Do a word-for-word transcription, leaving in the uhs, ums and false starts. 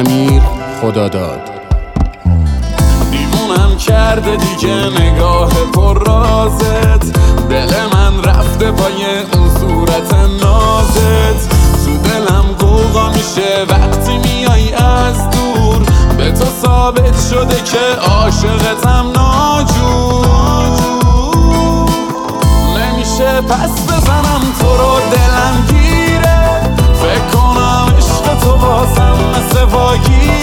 امیر خداداد. دیوونم کرده دیگه نگاه پر رازت، دل من رفته پای اون صورت نازت. تو دلم قوقا میشه وقتی میای از دور، به تو ثابت شده که عاشقتم ناجور. نمیشه پس بزنم تو رو، دلم گیره، فکر کنم عشق تو بازم مثل واگیره.